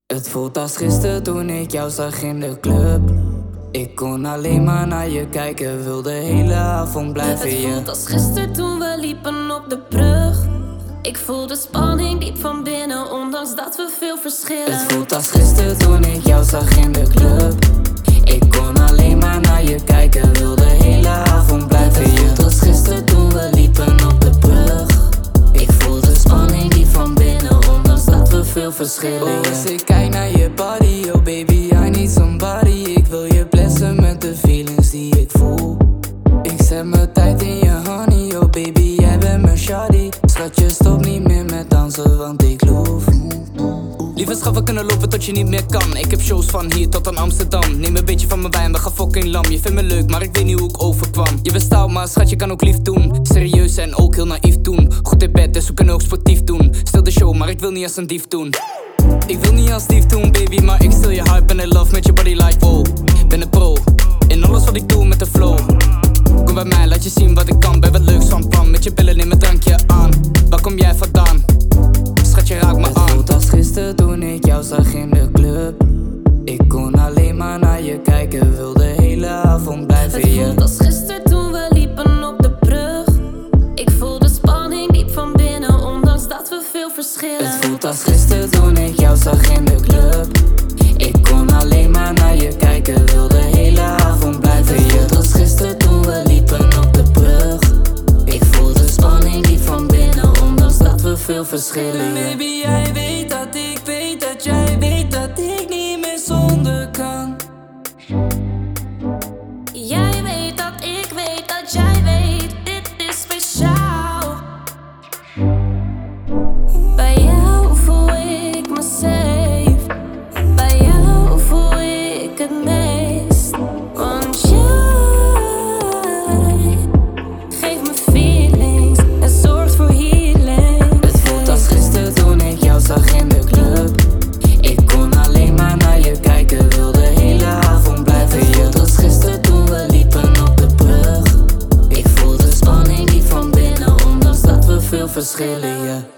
Het voelt als gisteren toen ik jou zag in de club. Ik kon alleen maar naar je kijken, wil de hele avond blijven. Het voelt als gisteren toen we liepen op de brug. Ik voel de spanning diep van binnen, ondanks dat we veel verschillen. Het voelt als gisteren toen ik jou zag in de club. Ik kon alleen maar naar je kijken, wil de hele avond blijven. Het voelt als gisteren toen we liepen op de brug. Ik voel de spanning diep van binnen, ondanks dat we veel verschillen. Als ik kijk naar je body, oh baby, I need somebody. Ik wil je blessen met de feelings die ik voel. Ik zet mijn tijd in je honey, oh baby, jij bent mijn shawty. Schatje, stop niet meer met dansen, want ik loef. Lieve schat, we kunnen lopen tot je niet meer kan. Ik heb shows van hier tot aan Amsterdam. Neem een beetje van mijn wijn, we gaan fucking lam. Je vindt me leuk, maar ik weet niet hoe ik overkwam. Je bent stout, maar schat, je kan ook lief doen. Serieus en ook heel naïef doen. Goed in bed, dus we kunnen ook sportief doen. Stil de show, maar ik wil niet als een dief doen. Ik wil niet als dief doen, baby, maar ik stil je hype en in love met je body like wow. Ben een pro, in alles wat ik doe met de flow. Kom bij mij, laat je zien wat ik kan. Ben wat leuks van plan, met je billen neem mijn drankje aan. Waar kom jij vandaan? Schatje, raak me aan. Het voelt als gisteren toen ik jou zag in de club. Ik kon alleen maar naar je kijken, wil de hele avond blijven. Het voelt als gisteren toen we liepen op de brug. Ik voel de spanning diep van binnen, ondanks dat we veel verschillen. Het voelt als gisteren toen ik jou zag in de club. Ik kon alleen maar naar je kijken, wil de hele avond blijven. Het voelt als gisteren toen we liepen op de brug. Ik voel de spanning diep van binnen, ondanks dat we veel verschillen. Baby, jij weet dat ik weet dat jij weet dat ik niet meer zonder kan. Jij weet dat ik weet dat jij weet, dit is speciaal. Bij jou voel ik me safe. Bij jou voel ik het meest. Want jij geeft me feelings en zorgt voor healing. Het voelt als gisteren toen ik jou zag in de club. Ik kon alleen maar naar je kijken, wil de hele avond blijven. Het voelt als gisteren toen we liepen op de brug. Ik voel de spanning diep van binnen, ondanks dat we veel verschillen, yeah.